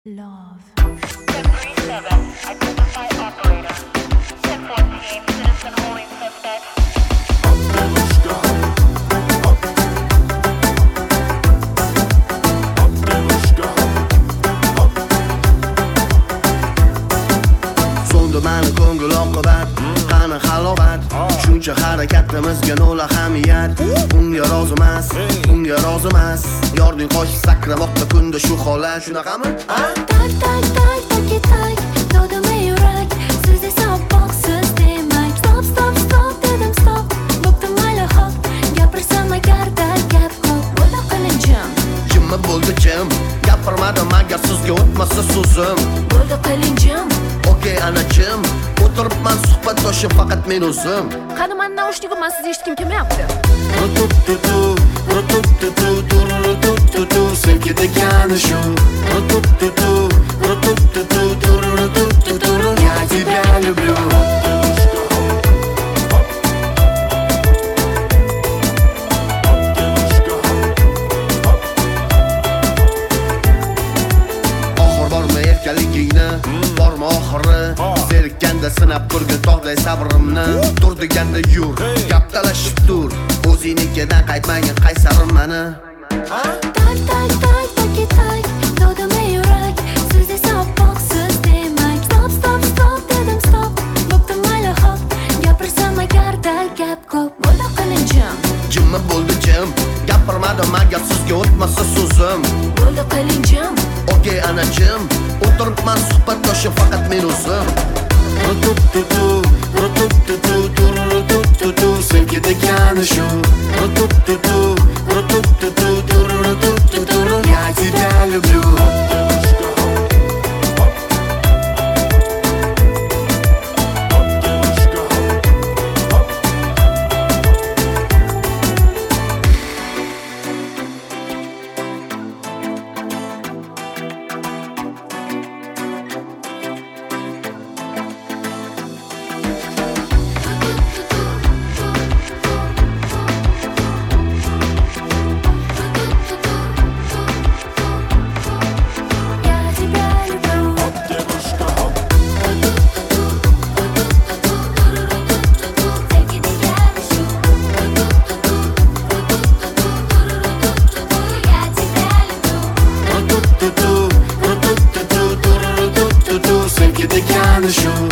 Love. 1037, identify operator. 1014, citizen holding suspect. So'ndi mani ko'ngil oqibat, qani halovat. Shuncha harakatimizga nol ahamiyat. Unga rozimas, unga rozimas. Yorning qoshi sakramoqda kunda shu holat. Shunaqami? Tak tak tak tak dodimi yurak. Siz esa oppoqsiz demak. Stop stop stop dedim stop. Bo'pti mayli hop. Gapirsam agarda gap ko'p. Bo'ldi qilinchim. Jimmi bo'ldi jim. Gapirmadim agar sizga o'tmasa so'zim. Bo'ldi qilinchim. Okey anachim, o'tiribman suhbatdoshim faqat men o'zim. Qani men naushnikim, siz eshitgim kelmayapti. Rutututu, rutututu, rutututu, sevgi degani shu. Rutututu, rutututu, rutututu, я тебя люблю. Oxir bormi erkaligingni, bormi oxiri? Zerikkanda sinab turgin tog'day sabrimni. Tur deganda yur, gap talashib tur. O'zingnikidan qaytmagin qaysarim mani. Tak tak tak tak dodimi yurak. Siz esa oppoqsiz demak. Stop stop stop dedim stop. Bo'pti mayli hop. Gapirsam agarda gap ko'p. Bo'ldi qilinchim. Jimmi bo'ldi jim. Gapirmadim agar sizga o'tmasa so'zim. Bo'ldi qilinchim. Okey anachim, o'tiribman suhbatdoshim faqat men o'zim. Rutututu, rutututu, rutututu, sevgi degani shu. Rutututu, rutututu, rutututu, я тебя люблю. Я тебя люблю. Take it together, shoot. Я тебя люблю. Rutututu, rutututu, rutututu, sevgi degani shu.